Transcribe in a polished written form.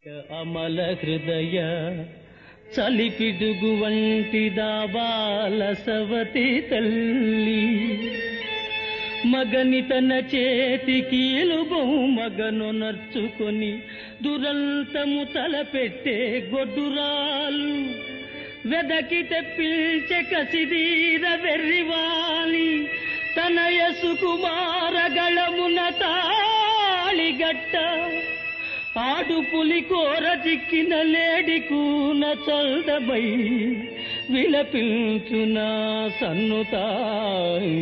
అమల హృదయ చలిపిడుగు వంటి దాబాల సవతి తల్లి మగని తన చేతికి మగను నర్చుకొని దురంతము తలపెట్టే గొడ్డురాలు వెదకి తెప్పించే కసిదీర వెర్రివాలి తన యసుకుమారగళమున తాళిగట్ట ఆడు పులి కోర చిక్కిన లేడి కూన చల్దమై విలపించునా సన్నుతాయి.